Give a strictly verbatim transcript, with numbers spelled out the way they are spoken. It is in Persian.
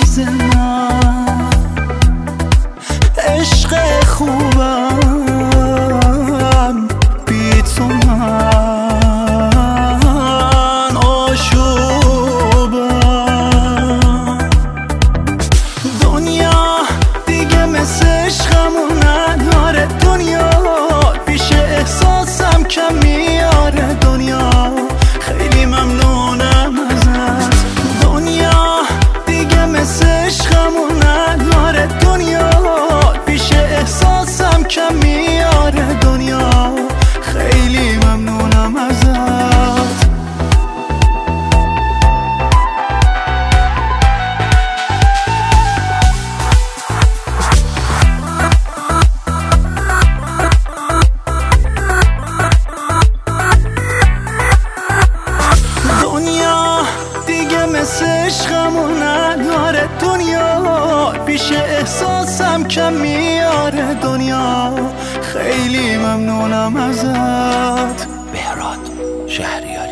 مثل من، عشق خوبم بی تو من آشوبم. دنیا دیگه مثل عشقمون نداره، دنیا پیش احساسم کم میاره. دنیا خیلی ممنونم ازت، دنیا دیگه مثل عشقمون نداره، دنیا پیش احساسم کم میاره. دنیا خیلی ممنونم ازت. دنیا دیگه مثل عشقمون نداره، دنیا پیش احساسم کم میاره. دنیا خیلی ممنونم ازت. بهراد شهریاری.